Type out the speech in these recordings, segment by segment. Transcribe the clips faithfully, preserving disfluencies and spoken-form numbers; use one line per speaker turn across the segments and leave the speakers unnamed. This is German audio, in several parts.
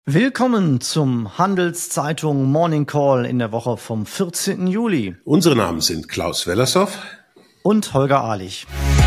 Willkommen zum Handelszeitung Morning Call in der Woche vom vierzehnten Juli.
Unsere Namen sind Klaus Wellershoff
und Holger Ahlich.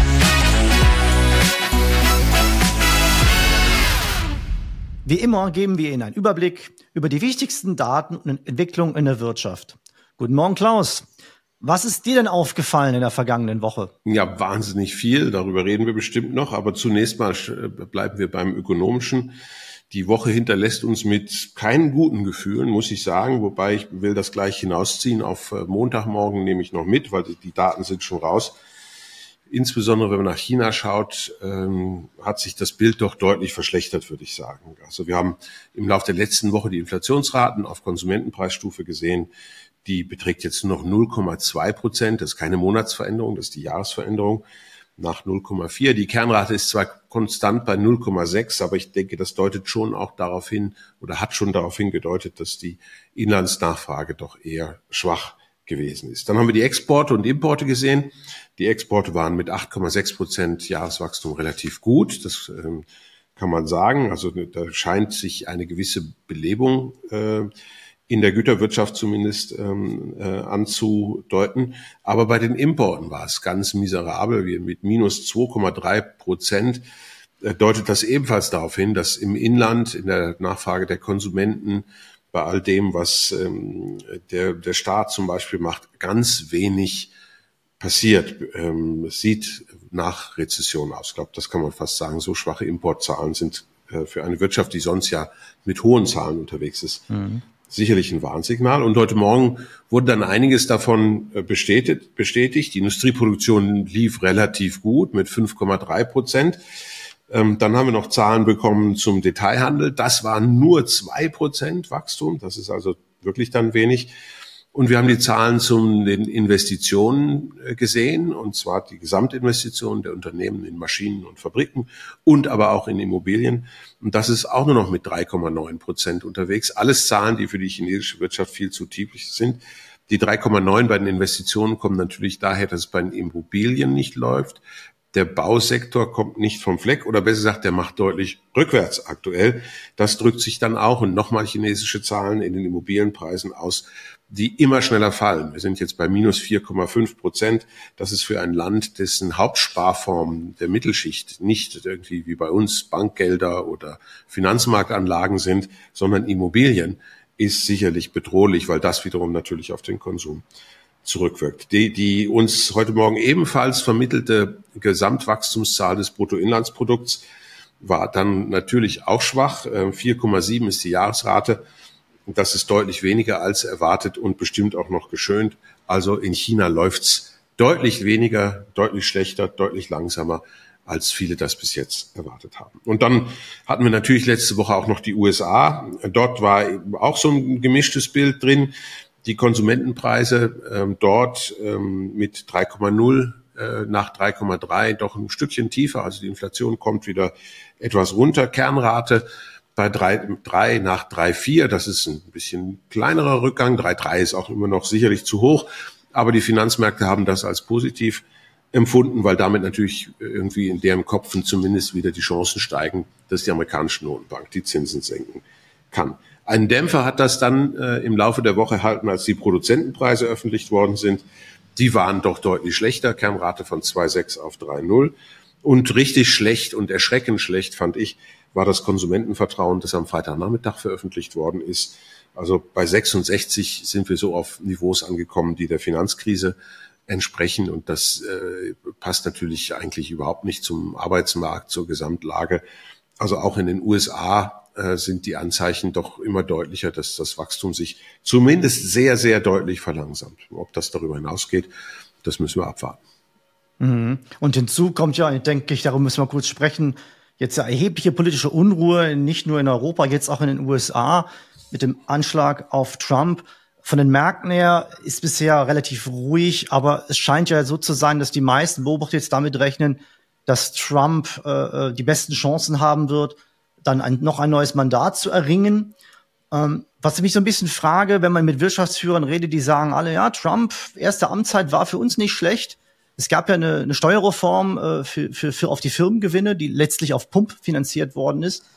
Wie immer geben wir Ihnen einen Überblick über die wichtigsten Daten und Entwicklungen in der Wirtschaft. Guten Morgen, Klaus. Was ist dir denn aufgefallen in der vergangenen Woche?
Ja, wahnsinnig viel. Darüber reden wir bestimmt noch. Aber zunächst mal bleiben wir beim Ökonomischen. Die Woche hinterlässt uns mit keinen guten Gefühlen, muss ich sagen. Wobei ich will das gleich hinausziehen. Auf Montagmorgen nehme ich noch mit, weil die Daten sind schon raus. Insbesondere wenn man nach China schaut, ähm, hat sich das Bild doch deutlich verschlechtert, würde ich sagen. Also wir haben im Laufe der letzten Woche die Inflationsraten auf Konsumentenpreisstufe gesehen. Die beträgt jetzt nur noch null Komma zwei Prozent. Das ist keine Monatsveränderung, das ist die Jahresveränderung nach null Komma vier. Die Kernrate ist zwar konstant bei null Komma sechs, aber ich denke, das deutet schon auch darauf hin oder hat schon darauf hingedeutet, dass die Inlandsnachfrage doch eher schwach gewesen ist. Dann haben wir die Exporte und Importe gesehen. Die Exporte waren mit acht Komma sechs Prozent Jahreswachstum relativ gut. Das ähm, kann man sagen. Also da scheint sich eine gewisse Belebung äh, in der Güterwirtschaft zumindest ähm, äh, anzudeuten. Aber bei den Importen war es ganz miserabel. Wir mit minus zwei Komma drei Prozent äh, deutet das ebenfalls darauf hin, dass im Inland in der Nachfrage der Konsumenten bei all dem, was ähm, der, der Staat zum Beispiel macht, ganz wenig passiert. Ähm, es sieht nach Rezession aus. Ich glaube, das kann man fast sagen. So schwache Importzahlen sind äh, für eine Wirtschaft, die sonst ja mit hohen Zahlen unterwegs ist, mhm. sicherlich ein Warnsignal. Und heute Morgen wurde dann einiges davon bestätigt. bestätigt. Die Industrieproduktion lief relativ gut mit fünf Komma drei Prozent. Ähm, dann haben wir noch Zahlen bekommen zum Detailhandel. Das waren nur zwei Prozent Wachstum. Das ist also wirklich dann wenig. Und wir haben die Zahlen zu den Investitionen gesehen, und zwar die Gesamtinvestitionen der Unternehmen in Maschinen und Fabriken und aber auch in Immobilien. Und das ist auch nur noch mit drei Komma neun Prozent unterwegs. Alles Zahlen, die für die chinesische Wirtschaft viel zu tief sind. Die drei Komma neun bei den Investitionen kommen natürlich daher, dass es bei den Immobilien nicht läuft. Der Bausektor kommt nicht vom Fleck, oder besser gesagt, der macht deutlich rückwärts aktuell. Das drückt sich dann auch, und nochmal chinesische Zahlen in den Immobilienpreisen aus, die immer schneller fallen. Wir sind jetzt bei minus vier Komma fünf Prozent. Das ist für ein Land, dessen Hauptsparform der Mittelschicht nicht irgendwie wie bei uns Bankgelder oder Finanzmarktanlagen sind, sondern Immobilien, ist sicherlich bedrohlich, weil das wiederum natürlich auf den Konsum zurückwirkt. Die, die uns heute Morgen ebenfalls vermittelte Gesamtwachstumszahl des Bruttoinlandsprodukts war dann natürlich auch schwach. vier Komma sieben ist die Jahresrate. Das ist deutlich weniger als erwartet und bestimmt auch noch geschönt. Also in China läuft's deutlich weniger, deutlich schlechter, deutlich langsamer, als viele das bis jetzt erwartet haben. Und dann hatten wir natürlich letzte Woche auch noch die U S A. Dort war auch so ein gemischtes Bild drin. Die Konsumentenpreise ähm, dort ähm, mit drei Komma null äh, nach drei Komma drei doch ein Stückchen tiefer. Also die Inflation kommt wieder etwas runter. Kernrate bei drei Komma drei nach drei Komma vier. Das ist ein bisschen kleinerer Rückgang. drei Komma drei ist auch immer noch sicherlich zu hoch. Aber die Finanzmärkte haben das als positiv empfunden, weil damit natürlich irgendwie in deren Köpfen zumindest wieder die Chancen steigen, dass die amerikanische Notenbank die Zinsen senken kann. Einen Dämpfer hat das dann äh, im Laufe der Woche erhalten, als die Produzentenpreise öffentlich worden sind. Die waren doch deutlich schlechter, Kernrate von zwei Komma sechs auf drei Komma null. Und richtig schlecht und erschreckend schlecht, fand ich, war das Konsumentenvertrauen, das am Freitagnachmittag veröffentlicht worden ist. Also bei sechsundsechzig sind wir so auf Niveaus angekommen, die der Finanzkrise entsprechen. Und das äh, passt natürlich eigentlich überhaupt nicht zum Arbeitsmarkt, zur Gesamtlage. Also auch in den U S A sind die Anzeichen doch immer deutlicher, dass das Wachstum sich zumindest sehr, sehr deutlich verlangsamt. Ob das darüber hinausgeht, das müssen wir abwarten.
Mhm. Und hinzu kommt ja, denke ich, darum müssen wir kurz sprechen, jetzt ja erhebliche politische Unruhe, nicht nur in Europa, jetzt auch in den U S A mit dem Anschlag auf Trump. Von den Märkten her ist bisher relativ ruhig, aber es scheint ja so zu sein, dass die meisten Beobachter jetzt damit rechnen, dass Trump äh, die besten Chancen haben wird, dann ein, noch ein neues Mandat zu erringen. Ähm, was ich mich so ein bisschen frage, wenn man mit Wirtschaftsführern redet, die sagen alle, ja, Trump, erste Amtszeit war für uns nicht schlecht. Es gab ja eine, eine Steuerreform äh, für, für, für auf die Firmengewinne, die letztlich auf Pump finanziert worden ist.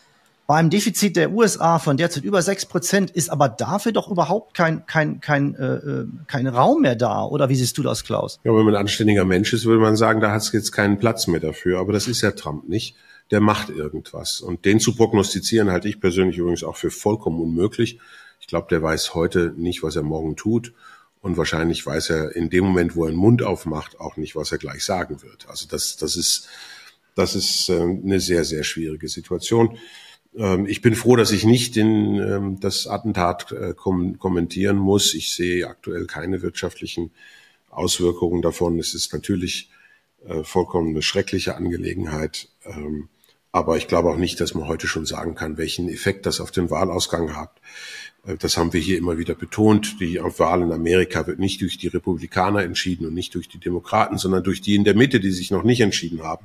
Bei einem Defizit der U S A von derzeit über sechs Prozent ist aber dafür doch überhaupt kein, kein, kein, äh, kein Raum mehr da. Oder wie siehst du das, Klaus?
Ja, wenn man ein anständiger Mensch ist, würde man sagen, da hat es jetzt keinen Platz mehr dafür. Aber das ist ja Trump nicht. Der macht irgendwas. Und den zu prognostizieren, halte ich persönlich übrigens auch für vollkommen unmöglich. Ich glaube, der weiß heute nicht, was er morgen tut. Und wahrscheinlich weiß er in dem Moment, wo er den Mund aufmacht, auch nicht, was er gleich sagen wird. Also das, das ist, das ist äh, eine sehr, sehr schwierige Situation. Ich bin froh, dass ich nicht den, das Attentat kommentieren muss. Ich sehe aktuell keine wirtschaftlichen Auswirkungen davon. Es ist natürlich vollkommen eine schreckliche Angelegenheit. Aber ich glaube auch nicht, dass man heute schon sagen kann, welchen Effekt das auf den Wahlausgang hat. Das haben wir hier immer wieder betont. Die Wahl in Amerika wird nicht durch die Republikaner entschieden und nicht durch die Demokraten, sondern durch die in der Mitte, die sich noch nicht entschieden haben.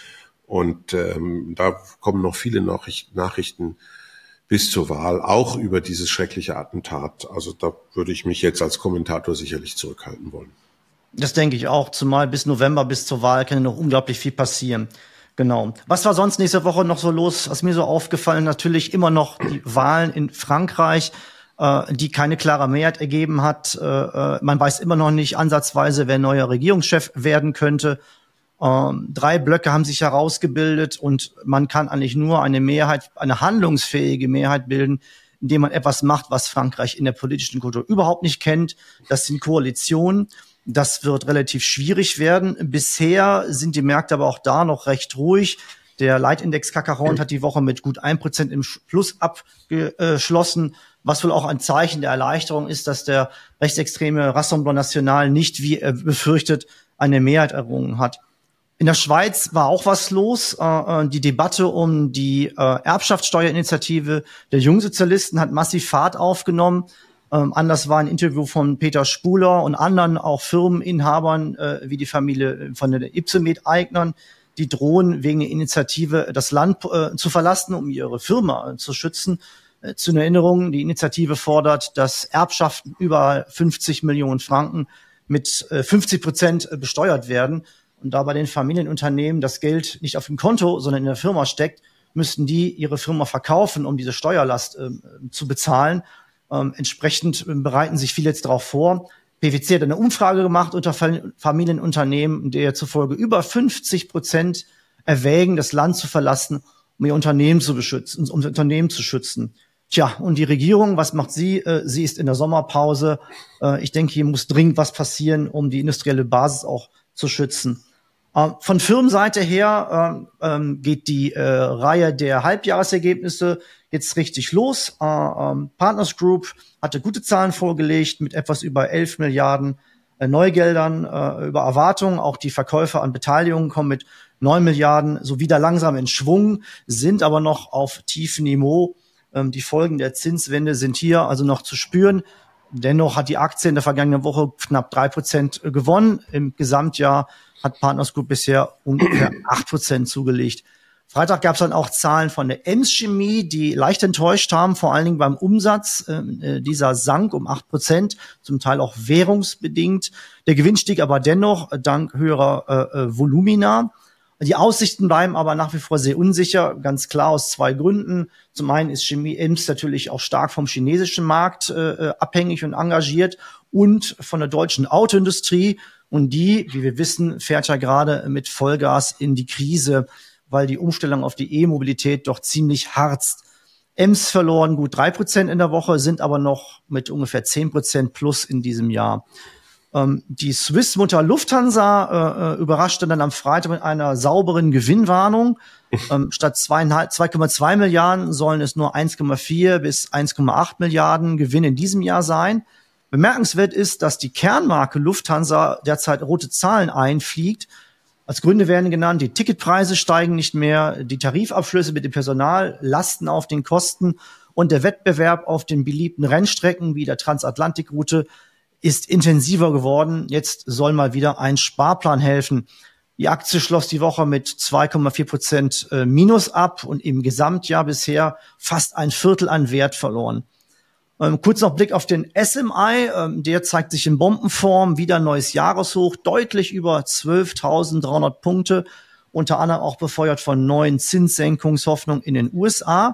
Und ähm, da kommen noch viele Nachrichten bis zur Wahl, auch über dieses schreckliche Attentat. Also da würde ich mich jetzt als Kommentator sicherlich zurückhalten wollen.
Das denke ich auch, zumal bis November, bis zur Wahl kann noch unglaublich viel passieren. Genau. Was war sonst nächste Woche noch so los? Was mir so aufgefallen, natürlich immer noch die Wahlen in Frankreich, äh, die keine klare Mehrheit ergeben hat. Äh, man weiß immer noch nicht ansatzweise, wer neuer Regierungschef werden könnte. Ähm, drei Blöcke haben sich herausgebildet und man kann eigentlich nur eine Mehrheit, eine handlungsfähige Mehrheit bilden, indem man etwas macht, was Frankreich in der politischen Kultur überhaupt nicht kennt. Das sind Koalitionen. Das wird relativ schwierig werden. Bisher sind die Märkte aber auch da noch recht ruhig. Der Leitindex C A C quarante hat die Woche mit gut ein Prozent im Plus abgeschlossen, was wohl auch ein Zeichen der Erleichterung ist, dass der rechtsextreme Rassemblement National nicht, wie er befürchtet, eine Mehrheit errungen hat. In der Schweiz war auch was los. Äh, die Debatte um die äh, Erbschaftssteuerinitiative der Jungsozialisten hat massiv Fahrt aufgenommen. Ähm, anders war ein Interview von Peter Spuler und anderen auch Firmeninhabern äh, wie die Familie von den Ypsomed-Eignern, die drohen wegen der Initiative das Land äh, zu verlassen, um ihre Firma äh, zu schützen. Äh, zur Erinnerung, die Initiative fordert, dass Erbschaften über fünfzig Millionen Franken mit äh, fünfzig Prozent besteuert werden. Und da bei den Familienunternehmen das Geld nicht auf dem Konto, sondern in der Firma steckt, müssten die ihre Firma verkaufen, um diese Steuerlast äh, zu bezahlen. Ähm, entsprechend bereiten sich viele jetzt darauf vor. P W C hat eine Umfrage gemacht unter Familienunternehmen, der zufolge über fünfzig Prozent erwägen, das Land zu verlassen, um ihr Unternehmen zu beschützen, um das Unternehmen zu schützen. Tja, und die Regierung, was macht sie? Äh, sie ist in der Sommerpause. Äh, ich denke, hier muss dringend was passieren, um die industrielle Basis auch zu schützen. Von Firmenseite her ähm, geht die äh, Reihe der Halbjahresergebnisse jetzt richtig los. Äh, ähm, Partners Group hatte gute Zahlen vorgelegt mit etwas über elf Milliarden äh, Neugeldern äh, über Erwartungen. Auch die Verkäufe an Beteiligungen kommen mit neun Milliarden so wieder langsam in Schwung, sind aber noch auf tiefem Niveau. Ähm, die Folgen der Zinswende sind hier also noch zu spüren. Dennoch hat die Aktie in der vergangenen Woche knapp drei Prozent gewonnen. Im Gesamtjahr hat Partners Group bisher ungefähr acht Prozent zugelegt. Freitag gab es dann auch Zahlen von der Ems Chemie, die leicht enttäuscht haben, vor allen Dingen beim Umsatz. Äh, dieser sank um acht Prozent, zum Teil auch währungsbedingt. Der Gewinn stieg aber dennoch dank höherer äh, Volumina. Die Aussichten bleiben aber nach wie vor sehr unsicher, ganz klar aus zwei Gründen. Zum einen ist Chemie Ems natürlich auch stark vom chinesischen Markt äh, abhängig und engagiert und von der deutschen Autoindustrie. Und die, wie wir wissen, fährt ja gerade mit Vollgas in die Krise, weil die Umstellung auf die E-Mobilität doch ziemlich harzt. Ems verloren gut drei Prozent in der Woche, sind aber noch mit ungefähr zehn Prozent plus in diesem Jahr. Ähm, die Swiss-Mutter Lufthansa äh, überraschte dann am Freitag mit einer sauberen Gewinnwarnung. ähm, statt zwei Komma zwei Milliarden sollen es nur eins Komma vier bis eins Komma acht Milliarden Gewinn in diesem Jahr sein. Bemerkenswert ist, dass die Kernmarke Lufthansa derzeit rote Zahlen einfliegt. Als Gründe werden genannt, die Ticketpreise steigen nicht mehr, die Tarifabschlüsse mit dem Personal lasten auf den Kosten und der Wettbewerb auf den beliebten Rennstrecken wie der Transatlantikroute ist intensiver geworden. Jetzt soll mal wieder ein Sparplan helfen. Die Aktie schloss die Woche mit zwei Komma vier Prozent Minus ab und im Gesamtjahr bisher fast ein Viertel an Wert verloren. Ähm, kurz noch Blick auf den S M I, ähm, der zeigt sich in Bombenform, wieder neues Jahreshoch, deutlich über zwölftausenddreihundert Punkte, unter anderem auch befeuert von neuen Zinssenkungshoffnungen in den U S A.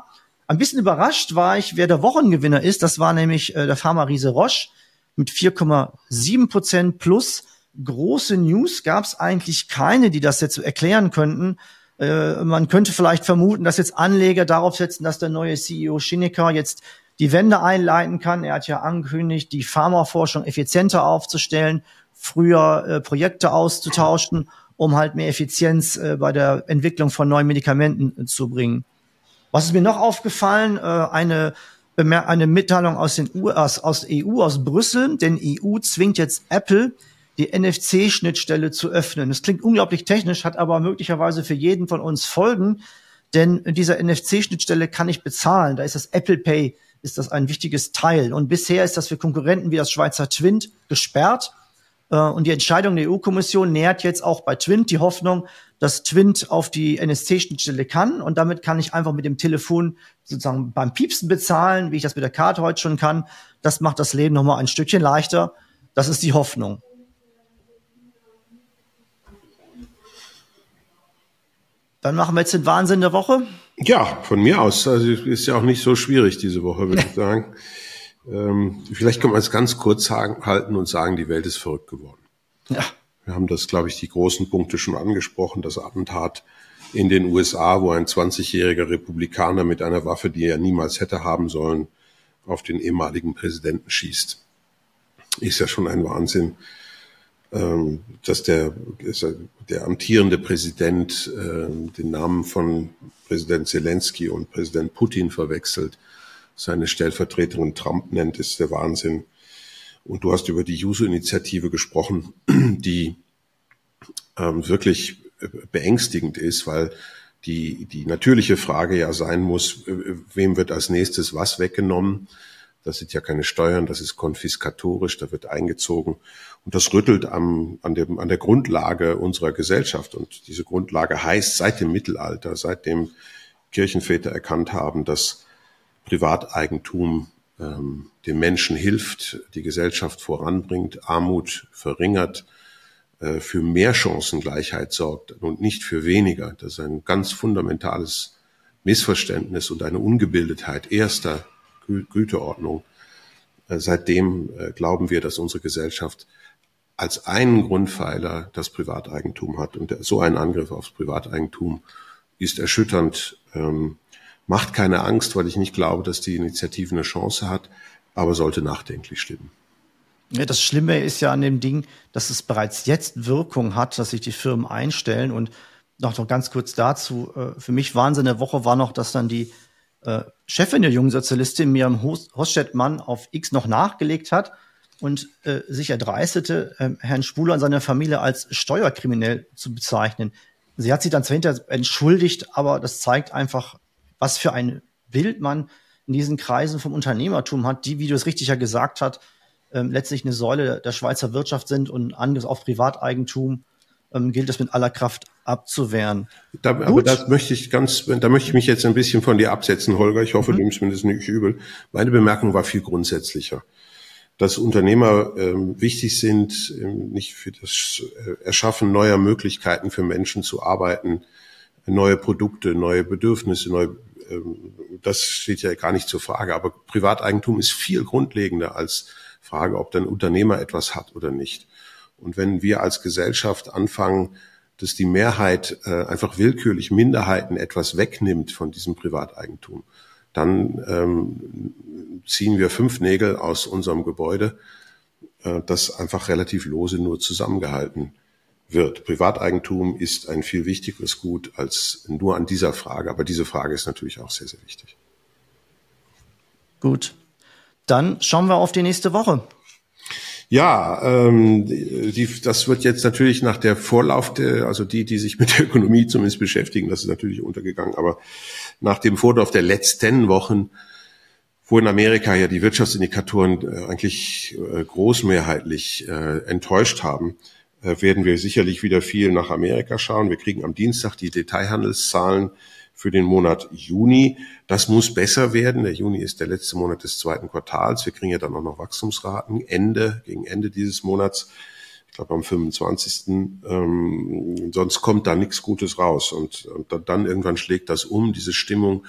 Ein bisschen überrascht war ich, wer der Wochengewinner ist. Das war nämlich äh, der Pharma-Riese Roche mit vier Komma sieben Prozent plus. Große News gab es eigentlich keine, die das jetzt erklären könnten. Äh, man könnte vielleicht vermuten, dass jetzt Anleger darauf setzen, dass der neue C E O Schinecker jetzt die Wende einleiten kann. Er hat ja angekündigt, die Pharmaforschung effizienter aufzustellen, früher äh, Projekte auszutauschen, um halt mehr Effizienz äh, bei der Entwicklung von neuen Medikamenten äh, zu bringen. Was ist mir noch aufgefallen? Äh, eine, Bemer- eine Mitteilung aus den U S, aus der E U, aus Brüssel. Denn E U zwingt jetzt Apple, die N F C-Schnittstelle zu öffnen. Das klingt unglaublich technisch, hat aber möglicherweise für jeden von uns Folgen. Denn in dieser N F C-Schnittstelle kann ich bezahlen. Da ist das Apple Pay, ist das ein wichtiges Teil. Und bisher ist das für Konkurrenten wie das Schweizer Twint gesperrt. Und die Entscheidung der E U-Kommission nährt jetzt auch bei Twint die Hoffnung, dass Twint auf die N F C-Schnittstelle kann. Und damit kann ich einfach mit dem Telefon sozusagen beim Piepsen bezahlen, wie ich das mit der Karte heute schon kann. Das macht das Leben nochmal ein Stückchen leichter. Das ist die Hoffnung. Dann machen wir jetzt den Wahnsinn der Woche.
Ja, von mir aus. Also ist ja auch nicht so schwierig diese Woche, würde ich sagen. Ähm, vielleicht kann man es ganz kurz halten und sagen, die Welt ist verrückt geworden.
Ja.
Wir haben das, glaube ich, die großen Punkte schon angesprochen. Das Attentat in den U S A, wo ein zwanzigjähriger Republikaner mit einer Waffe, die er niemals hätte haben sollen, auf den ehemaligen Präsidenten schießt. Ist ja schon ein Wahnsinn, ähm, dass der, der amtierende Präsident äh, den Namen von Präsident Zelensky und Präsident Putin verwechselt, seine Stellvertreterin Trump nennt, ist der Wahnsinn. Und du hast über die Juso-Initiative gesprochen, die ähm, wirklich beängstigend ist, weil die, die natürliche Frage ja sein muss, wem wird als nächstes was weggenommen? Das sind ja keine Steuern, das ist konfiskatorisch, da wird eingezogen. Und das rüttelt am, an, dem, an der Grundlage unserer Gesellschaft. Und diese Grundlage heißt seit dem Mittelalter, seitdem Kirchenväter erkannt haben, dass Privateigentum ähm, dem Menschen hilft, die Gesellschaft voranbringt, Armut verringert, äh, für mehr Chancengleichheit sorgt und nicht für weniger. Das ist ein ganz fundamentales Missverständnis und eine Ungebildetheit erster Gü- Güteordnung. Äh, seitdem äh, glauben wir, dass unsere Gesellschaft als einen Grundpfeiler das Privateigentum hat. Und so ein Angriff aufs Privateigentum ist erschütternd. Ähm, Macht keine Angst, weil ich nicht glaube, dass die Initiative eine Chance hat, aber sollte nachdenklich stimmen.
Ja, das Schlimme ist ja an dem Ding, dass es bereits jetzt Wirkung hat, dass sich die Firmen einstellen. Und noch, noch ganz kurz dazu, äh, für mich Wahnsinn der Woche war noch, dass dann die äh, Chefin der Jungsozialistin Miriam Hosstedt-Mann auf X noch nachgelegt hat und äh, sich erdreistete, äh, Herrn Spuler und seine Familie als steuerkriminell zu bezeichnen. Sie hat sich dann zwar hinterher entschuldigt, aber das zeigt einfach, was für ein Bild man in diesen Kreisen vom Unternehmertum hat, die, wie du es richtig ja gesagt hast, ähm, letztlich eine Säule der Schweizer Wirtschaft sind und Angriff auf Privateigentum ähm, gilt es mit aller Kraft abzuwehren.
Da, aber das möchte ich ganz, da möchte ich mich jetzt ein bisschen von dir absetzen, Holger. Ich hoffe, mhm. du nimmst mir das nicht übel. Meine Bemerkung war viel grundsätzlicher. Dass Unternehmer ähm, wichtig sind, ähm, nicht für das äh, Erschaffen neuer Möglichkeiten für Menschen zu arbeiten, neue Produkte, neue Bedürfnisse, neue, ähm, das steht ja gar nicht zur Frage. Aber Privateigentum ist viel grundlegender als Frage, ob dein Unternehmer etwas hat oder nicht. Und wenn wir als Gesellschaft anfangen, dass die Mehrheit äh, einfach willkürlich Minderheiten etwas wegnimmt von diesem Privateigentum, dann ähm, ziehen wir fünf Nägel aus unserem Gebäude, äh, das einfach relativ lose nur zusammengehalten wird. Privateigentum ist ein viel wichtigeres Gut als nur an dieser Frage. Aber diese Frage ist natürlich auch sehr, sehr wichtig.
Gut. Dann schauen wir auf die nächste Woche.
Ja, ähm, die, das wird jetzt natürlich nach der Vorlauf, der, also die, die sich mit der Ökonomie zumindest beschäftigen, das ist natürlich untergegangen, aber nach dem Vorlauf der letzten Wochen, wo in Amerika ja die Wirtschaftsindikatoren äh, eigentlich äh, großmehrheitlich äh, enttäuscht haben, äh, werden wir sicherlich wieder viel nach Amerika schauen. Wir kriegen am Dienstag die Detailhandelszahlen für den Monat Juni. Das muss besser werden. Der Juni ist der letzte Monat des zweiten Quartals. Wir kriegen ja dann auch noch Wachstumsraten Ende, gegen Ende dieses Monats. Ich glaube am fünfundzwanzigsten Ähm, sonst kommt da nichts Gutes raus. Und, und dann irgendwann schlägt das um, diese Stimmung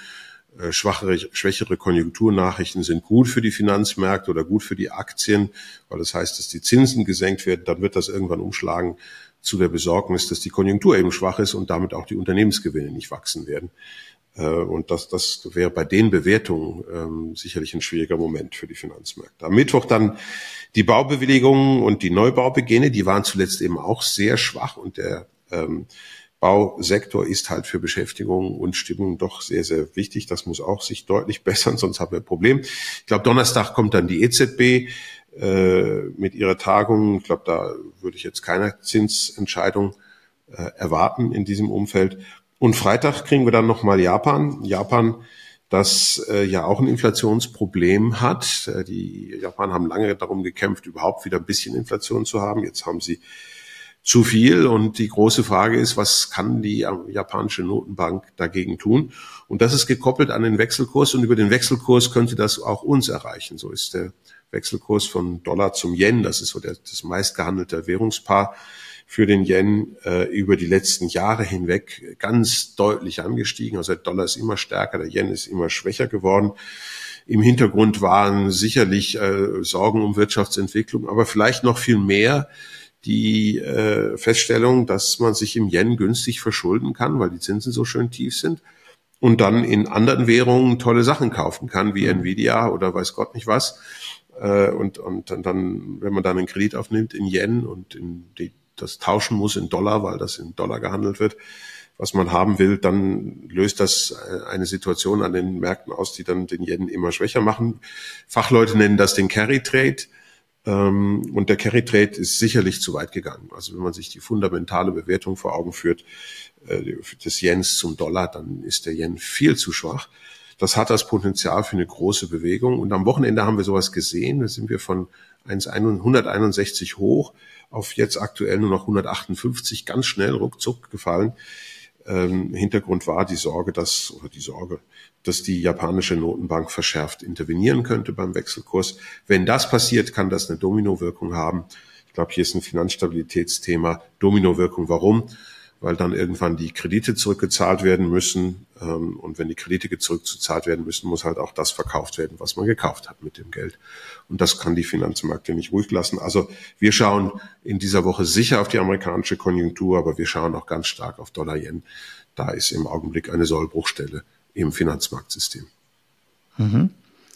Äh, schwachere, schwächere Konjunkturnachrichten sind gut für die Finanzmärkte oder gut für die Aktien, weil das heißt, dass die Zinsen gesenkt werden, dann wird das irgendwann umschlagen zu der Besorgnis, dass die Konjunktur eben schwach ist und damit auch die Unternehmensgewinne nicht wachsen werden. Äh, und das, das wäre bei den Bewertungen ähm, sicherlich ein schwieriger Moment für die Finanzmärkte. Am Mittwoch dann die Baubewilligungen und die Neubaubeginne, die waren zuletzt eben auch sehr schwach und der ähm, Bausektor ist halt für Beschäftigung und Stimmung doch sehr, sehr wichtig. Das muss auch sich deutlich bessern, sonst haben wir ein Problem. Ich glaube, Donnerstag kommt dann die E Z B äh, mit ihrer Tagung. Ich glaube, da würde ich jetzt keine Zinsentscheidung äh, erwarten in diesem Umfeld. Und Freitag kriegen wir dann nochmal Japan. Japan, das äh, ja auch ein Inflationsproblem hat. Äh, die Japaner haben lange darum gekämpft, überhaupt wieder ein bisschen Inflation zu haben. Jetzt haben sie zu viel und die große Frage ist, was kann die japanische Notenbank dagegen tun? Und das ist gekoppelt an den Wechselkurs und über den Wechselkurs könnte das auch uns erreichen. So ist der Wechselkurs von Dollar zum Yen, das ist so der, das meistgehandelte Währungspaar für den Yen äh, über die letzten Jahre hinweg ganz deutlich angestiegen. Also der Dollar ist immer stärker, der Yen ist immer schwächer geworden. Im Hintergrund waren sicherlich äh, Sorgen um Wirtschaftsentwicklung, aber vielleicht noch viel mehr die äh, Feststellung, dass man sich im Yen günstig verschulden kann, weil die Zinsen so schön tief sind und dann in anderen Währungen tolle Sachen kaufen kann, wie Nvidia oder weiß Gott nicht was. Äh, und, und dann, wenn man dann einen Kredit aufnimmt in Yen und in die, das tauschen muss in Dollar, weil das in Dollar gehandelt wird, was man haben will, dann löst das eine Situation an den Märkten aus, die dann den Yen immer schwächer machen. Fachleute nennen das den Carry Trade. Und der Carry Trade ist sicherlich zu weit gegangen. Also wenn man sich die fundamentale Bewertung vor Augen führt des Yens zum Dollar, dann ist der Yen viel zu schwach. Das hat das Potenzial für eine große Bewegung. Und am Wochenende haben wir sowas gesehen. Da sind wir von hunderteinundsechzig hoch auf jetzt aktuell nur noch hundertachtundfünfzig, ganz schnell ruckzuck gefallen. Ähm, Hintergrund war die Sorge, dass, oder die Sorge, dass die japanische Notenbank verschärft intervenieren könnte beim Wechselkurs. Wenn das passiert, kann das eine Dominowirkung haben. Ich glaube, hier ist ein Finanzstabilitätsthema. Dominowirkung, warum? Weil dann irgendwann die Kredite zurückgezahlt werden müssen. Und wenn die Kredite zurückgezahlt werden müssen, muss halt auch das verkauft werden, was man gekauft hat mit dem Geld. Und das kann die Finanzmärkte nicht ruhig lassen. Also wir schauen in dieser Woche sicher auf die amerikanische Konjunktur, aber wir schauen auch ganz stark auf Dollar-Yen. Da ist im Augenblick eine Sollbruchstelle im Finanzmarktsystem.
Mhm.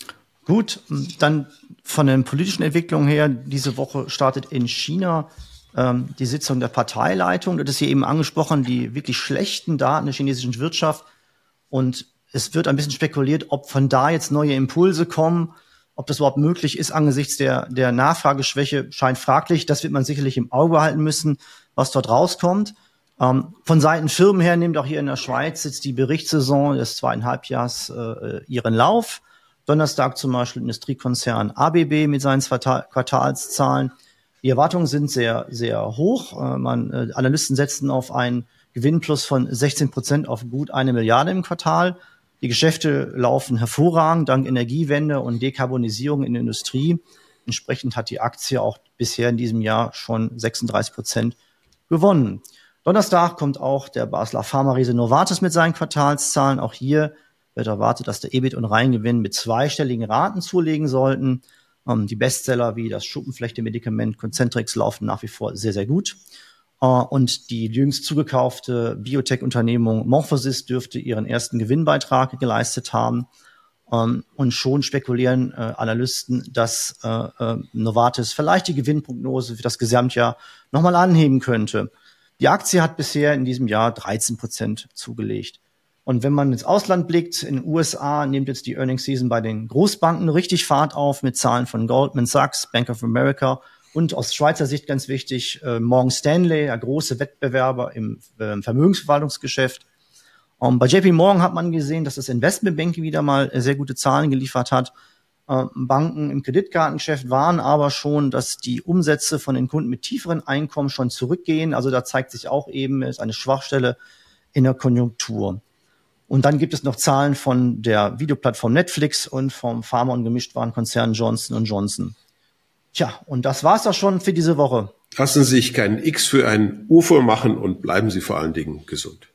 Gut, dann von den politischen Entwicklungen her, diese Woche startet in China ähm, die Sitzung der Parteileitung. Das ist hier eben angesprochen, die wirklich schlechten Daten der chinesischen Wirtschaft. Und es wird ein bisschen spekuliert, ob von da jetzt neue Impulse kommen, ob das überhaupt möglich ist angesichts der, der Nachfrageschwäche, scheint fraglich. Das wird man sicherlich im Auge behalten müssen, was dort rauskommt. Ähm, von Seiten Firmen her nimmt auch hier in der Schweiz jetzt die Berichtssaison des zweiten Halbjahres äh, ihren Lauf. Donnerstag zum Beispiel Industriekonzern A B B mit seinen Quartalszahlen. Die Erwartungen sind sehr, sehr hoch. Äh, man, äh, Analysten setzen auf einen Gewinnplus von sechzehn Prozent auf gut eine Milliarde im Quartal. Die Geschäfte laufen hervorragend dank Energiewende und Dekarbonisierung in der Industrie. Entsprechend hat die Aktie auch bisher in diesem Jahr schon sechsunddreißig Prozent gewonnen. Donnerstag kommt auch der Basler Pharma-Riese Novartis mit seinen Quartalszahlen. Auch hier wird erwartet, dass der E B I T und Reingewinn mit zweistelligen Raten zulegen sollten. Ähm, die Bestseller wie das Schuppenflechte-Medikament Concentrix laufen nach wie vor sehr, sehr gut. Uh, und die jüngst zugekaufte Biotech-Unternehmung Morphosis dürfte ihren ersten Gewinnbeitrag geleistet haben. Um, und schon spekulieren uh, Analysten, dass uh, uh, Novartis vielleicht die Gewinnprognose für das Gesamtjahr nochmal anheben könnte. Die Aktie hat bisher in diesem Jahr dreizehn Prozent zugelegt. Und wenn man ins Ausland blickt, in den U S A nimmt jetzt die Earnings Season bei den Großbanken richtig Fahrt auf mit Zahlen von Goldman Sachs, Bank of America und aus Schweizer Sicht ganz wichtig, äh, Morgan Stanley, der große Wettbewerber im äh, Vermögensverwaltungsgeschäft. Um, bei J P Morgan hat man gesehen, dass das Investmentbanking wieder mal sehr gute Zahlen geliefert hat. Äh, Banken im Kreditkartengeschäft waren aber schon, dass die Umsätze von den Kunden mit tieferen Einkommen schon zurückgehen. Also da zeigt sich auch eben, ist eine Schwachstelle in der Konjunktur. Und dann gibt es noch Zahlen von der Videoplattform Netflix und vom Pharma- und Gemischtwarenkonzern Johnson und Johnson. Tja, und das war's doch schon für diese Woche.
Lassen Sie sich kein X für ein U machen und bleiben Sie vor allen Dingen gesund.